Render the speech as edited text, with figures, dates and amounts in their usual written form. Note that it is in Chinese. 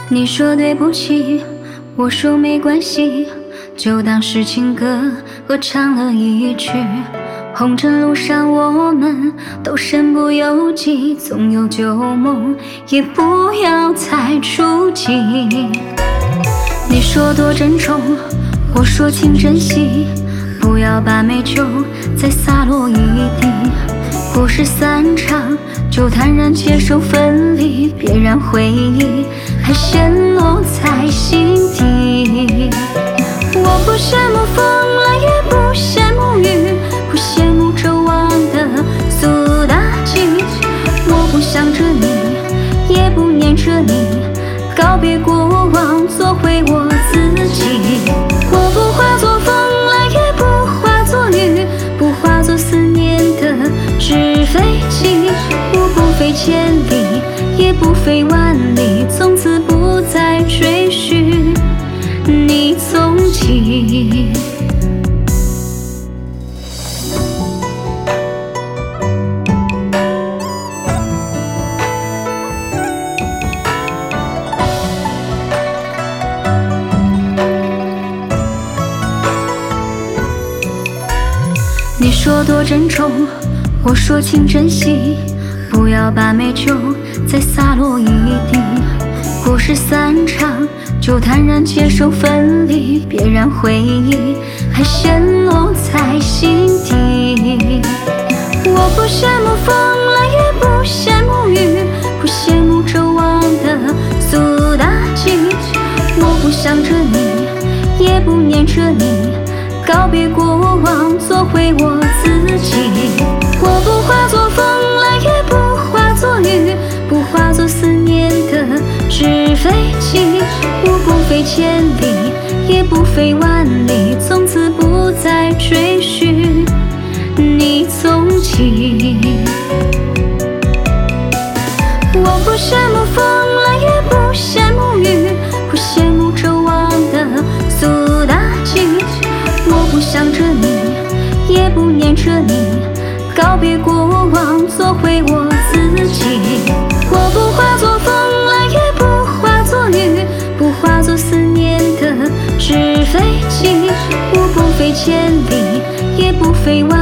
你说对不起，我说没关系，就当是情歌合唱了一曲。红尘路上我们都身不由己，总有旧梦，也不要太触及。你说多珍重，我说请珍惜，不要把美酒再洒落一地。故事散场，就坦然接受分离，别让回忆还陷落在心底。我不羡慕风来，也不羡慕雨，不羡慕周往的苏打记。我不想着你，也不念着你，告别过往，做回我自己。我不化作风来，也不化作雨，不化作思念的纸飞机。我不费千里，也不费万里，从此不再追寻你踪迹。你说多珍重，我说请珍惜，不要把美酒再洒落一地。故事散场，就坦然接受分离，别让回忆还陷落在心底。我不羡慕风来，也不羡慕雨，不羡慕周往的苏打记。我不想着你，也不念着你，告别过往，做回我自己。我不化作风来，也不化作雨，不化作思念的纸飞机。我不费千里，也不费万里，从此不再追寻你踪迹。我不羡慕风来，也不羡慕雨，不羡慕周往的苏打记。我不想着你，也不念着你，告别过往，做回我自己。我不化作风来，也不化作雨，不化作思念的纸飞机。我不费千里，也不费万